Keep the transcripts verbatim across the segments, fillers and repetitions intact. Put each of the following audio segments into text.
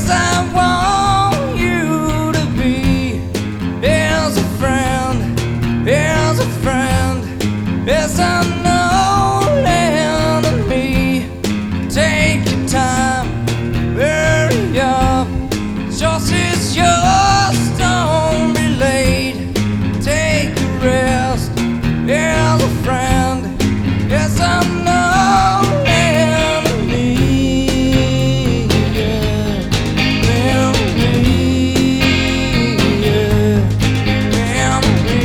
Yes, I want you to be. Here's a friend, here's a friend. Yes, I know enemy. Take your time, hurry up. Yours is yours, don't be late. Take a rest, here's a friend. Yes, I know enemy. Yeah. Memory, yeah. Memory,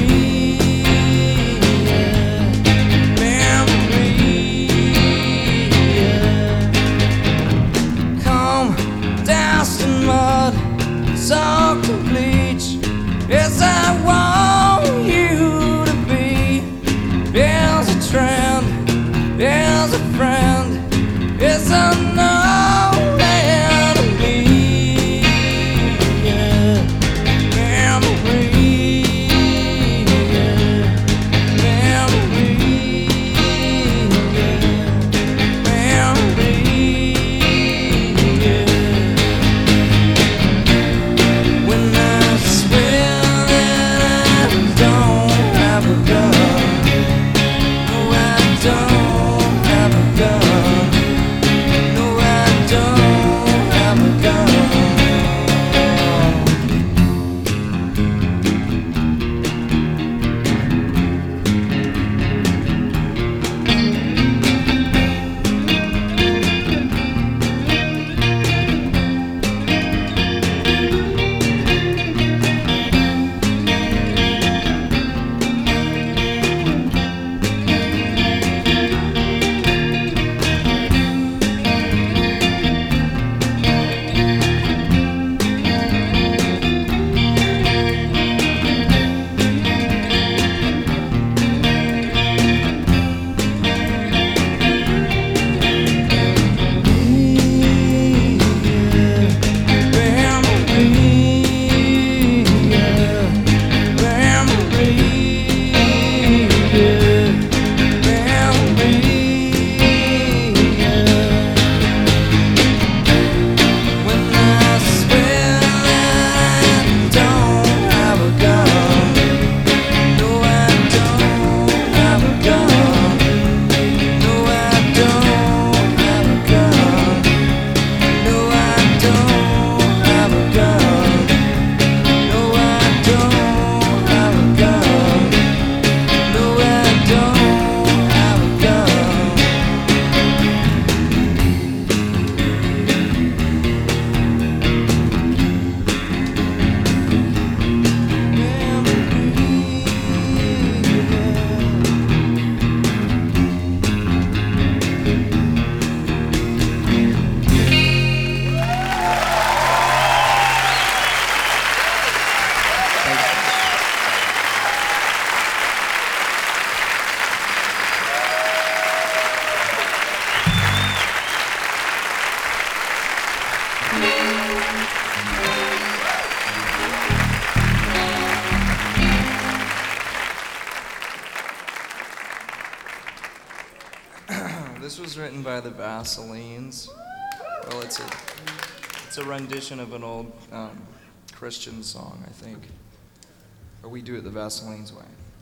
yeah. Memory, yeah. Come, doused in mud, soaked in bleach. Yes, I want you to be. Here's a trend, here's a friend. Yes, I know enemy. Yeah. Memory, yeah. Memory, yeah. Memory, yeah. When I swear that I don't have a gun. No, I don't have a gun. No, I don't have a gun. This was written by the Vaselines. Well, it's a it's a rendition of an old um, Christian song, I think. Or we do it the Vaselines way.